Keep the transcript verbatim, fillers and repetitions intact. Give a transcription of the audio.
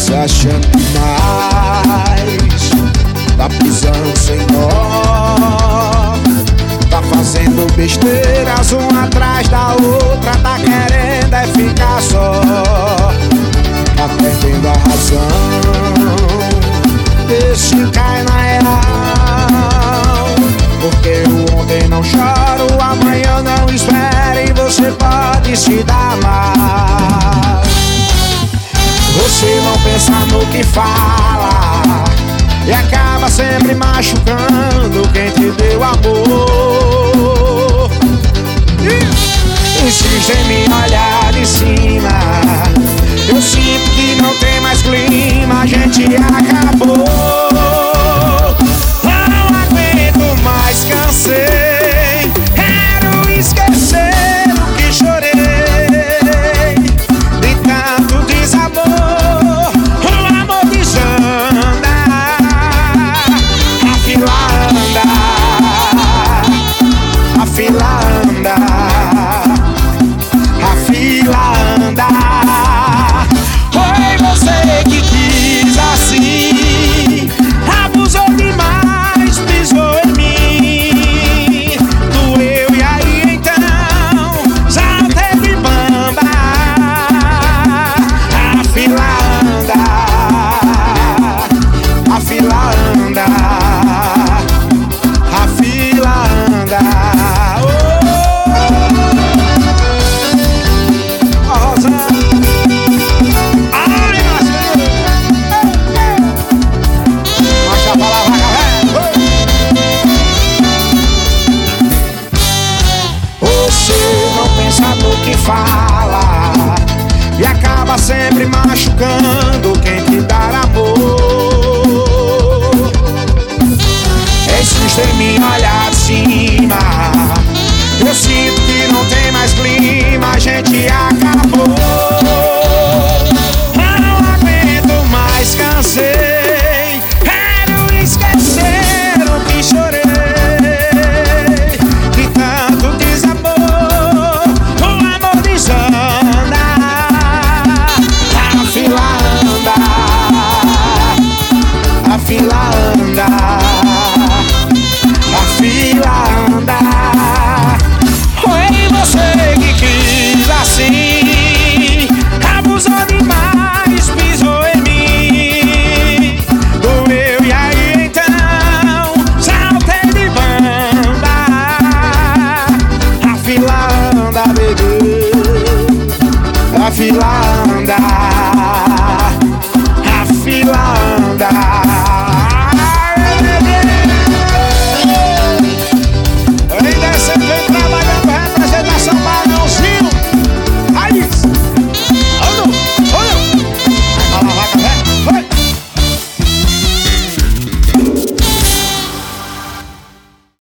se achando demais, tá pisando sem dó, tá fazendo besteiras uma atrás da outra, tá querendo é ficar só, tá perdendo a razão, deixe cair na real, porque o ontem não chora, o amanhã não espera e você pode se dar mal. Você não pensa no que fala e acaba sempre machucando quem te deu amor.